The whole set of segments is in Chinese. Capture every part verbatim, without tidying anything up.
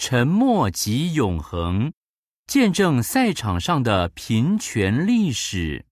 沉默即永恒，见证赛场上的平权历史。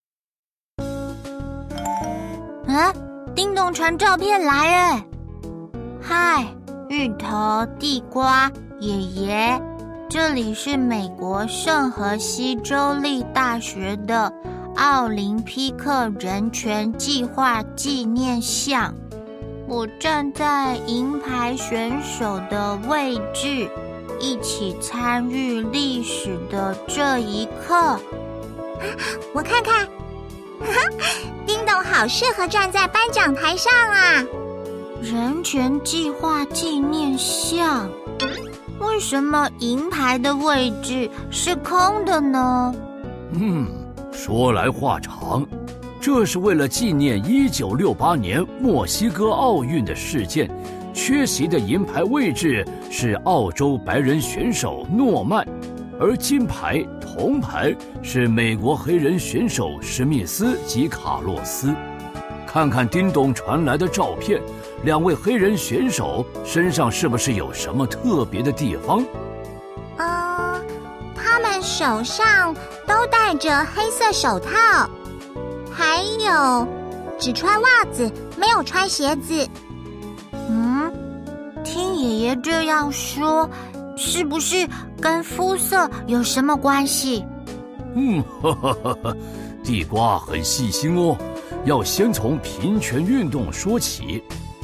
啊，叮咚传照片来哎！嗨，芋头、地瓜、爷爷，这里是美国圣荷西州立大学的奥林匹克人权计划纪念像。我站在银牌选手的位置，一起参与历史的这一刻。啊， 我看看，叮咚好适合站在颁奖台上啊！ 人权计划纪念像，为什么银牌的位置是空的呢？ 嗯，说来话长，这是为了纪念一九六八年墨西哥奥运的事件，缺席的银牌位置是澳洲白人选手诺曼，而金牌、铜牌是美国黑人选手史密斯及卡洛斯。看看叮咚传来的照片，两位黑人选手身上是不是有什么特别的地方？ 嗯，他们手上都戴着黑色手套，还有只穿袜子，没有穿鞋子。 嗯，听爷爷这样说，是不是跟肤色有什么关系？ 嗯，哈哈哈哈，地瓜很细心哦，要先从平权运动说起。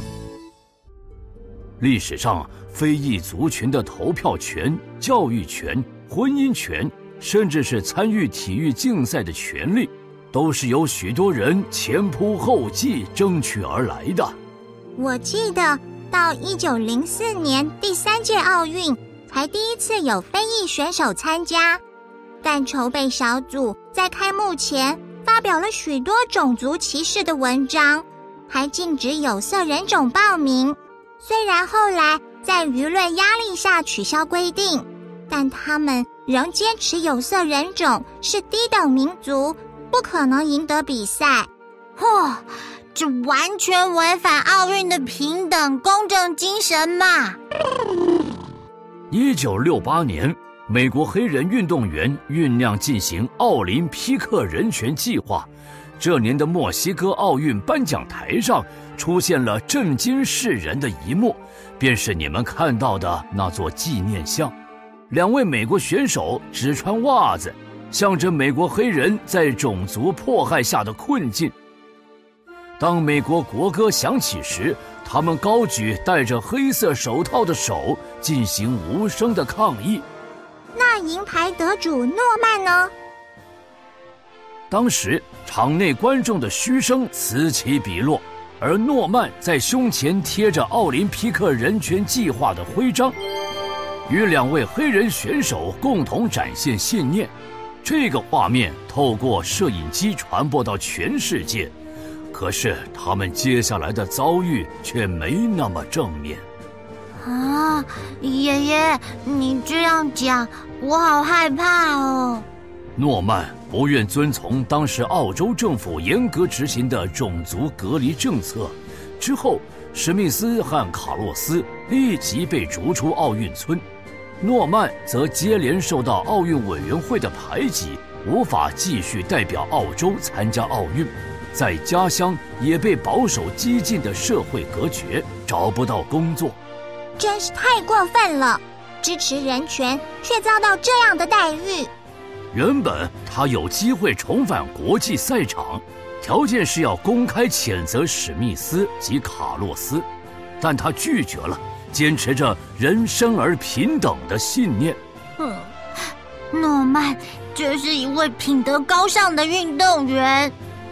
历史上，非裔族群的投票权、教育权、婚姻权，甚至是参与体育竞赛的权利，都是由许多人前仆后继争取而来的。 我记得到一九零四年第三届奥运才第一次有非裔选手参加，但筹备小组在开幕前发表了许多种族歧视的文章，还禁止有色人种报名。虽然后来在舆论压力下取消规定，但他们仍坚持有色人种是低等民族，不可能赢得比赛。 嚯，这完全违反奥运的平等公正精神嘛！ 一九六八年，美国黑人运动员酝酿进行奥林匹克人权计划。这年的墨西哥奥运颁奖台上出现了震惊世人的一幕，便是你们看到的那座纪念像。两位美国选手只穿袜子，象征美国黑人在种族迫害下的困境。当美国国歌响起时，他们高举戴着黑色手套的手，进行无声的抗议。 那银牌得主诺曼呢？ 当时场内观众的嘘声此起彼落，而诺曼在胸前贴着奥林匹克人权计划的徽章，与两位黑人选手共同展现信念。这个画面透过摄影机传播到全世界，可是他们接下来的遭遇却没那么正面。 啊，爷爷，你这样讲，我好害怕哦。 诺曼不愿遵从当时澳洲政府严格执行的种族隔离政策，之后史密斯和卡洛斯立即被逐出奥运村，诺曼则接连受到奥运委员会的排挤，无法继续代表澳洲参加奥运，在家乡也被保守激进的社会隔绝，找不到工作。 真是太过分了，支持人权却遭到这样的待遇。 原本他有机会重返国际赛场，条件是要公开谴责史密斯及卡洛斯，但他拒绝了，坚持着人生而平等的信念。 嗯，诺曼这是一位品德高尚的运动员。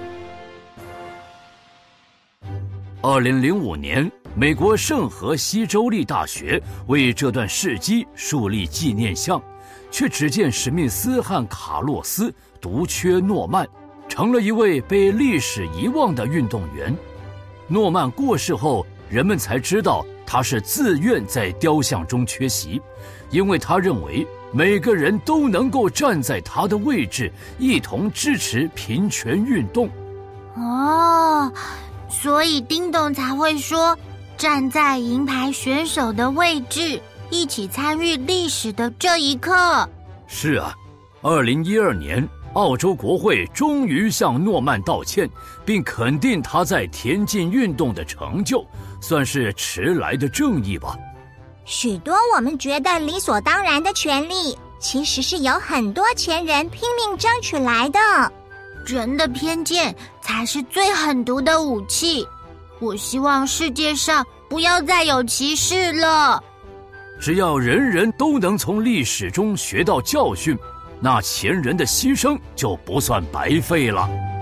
二零零五年，美国圣荷西州立大学为这段事迹树立纪念像，却只见史密斯和卡洛斯，独缺诺曼，成了一位被历史遗忘的运动员。诺曼过世后，人们才知道他是自愿在雕像中缺席，因为他认为每个人都能够站在他的位置，一同支持平权运动。 哦，所以叮咚才会说，站在银牌选手的位置， 一起参与历史的这一刻。 是啊，二零一二年，澳洲国会终于向诺曼道歉，并肯定他在田径运动的成就，算是迟来的正义吧。 许多我们觉得理所当然的权利，其实是有很多前人拼命争取来的。 人的偏见才是最狠毒的武器。我希望世界上不要再有歧视了。 只要人人都能从历史中学到教训，那前人的牺牲就不算白费了。